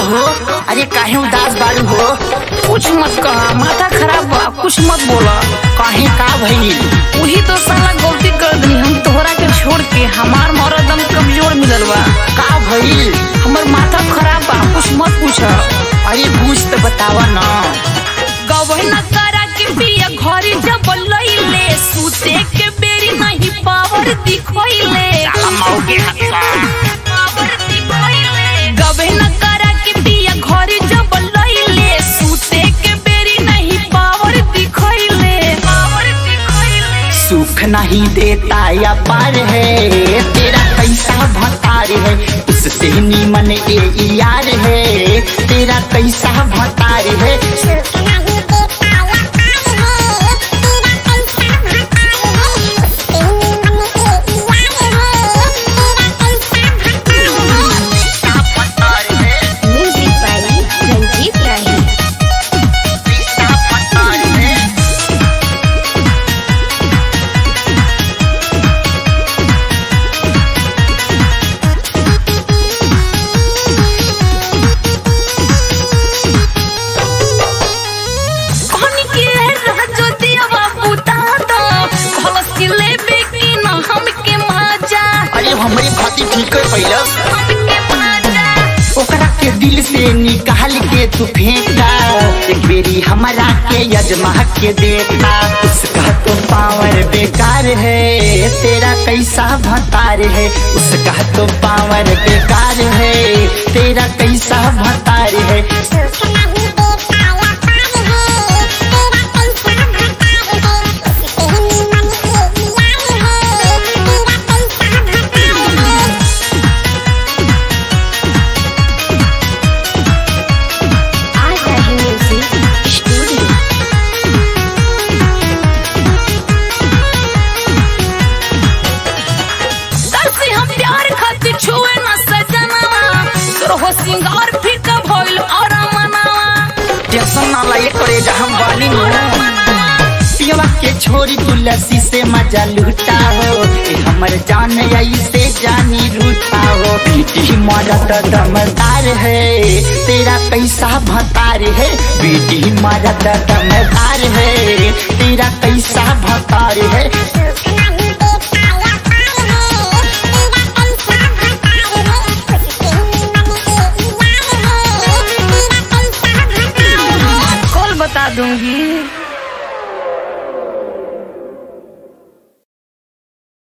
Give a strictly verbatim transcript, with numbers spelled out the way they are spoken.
हो? अरे काहे उदास बारू हो? कुछ मत कहा, माथा खराब बा, कुछ मत बोला। काहे का भइल? वही तो साला गलती कर दी हम तोहरा के छोड़ के। हमार मरद दम कमजोर मिलल बा। का भइल? हमर माथा खराब बा, कुछ मत पूछ। अरे पूछ तो बतावा ना। गवना करा के बिया घरे जब लइले, सूते के बेरी नहीं पावर दिखोइले। गवना करा के बिया घरे जब लइले, सूते के बेरी नहीं पावर दिखोइले। सुख नहीं देता या पार है, तेरा कैसा भतार है, उससे नीमन ए यार है, तेरा कैसा भतार है। हमरे खातिर ठीक है पहले ओकरा के दिल से निकाल के तू फेंका, एक बेरी हमारा के यजमा के देखा। उसका तो पावर बेकार है, तेरा कैसा भतार है, उसका तो पावर बेकार है, तेरा कैसा भतार है। सिंगार फीका भइल और मनावा टेंशन ना लाए करे जहां बानी नो पियवा के छोरी तुलसी से मजा लूटा हो, ए हमर जान ऐसे जानी रूठा हो। बेटी मरद दमदार है, तेरा कैसा भतार है, बेटी मरद दमदार है, तेरा कैसा भतार है।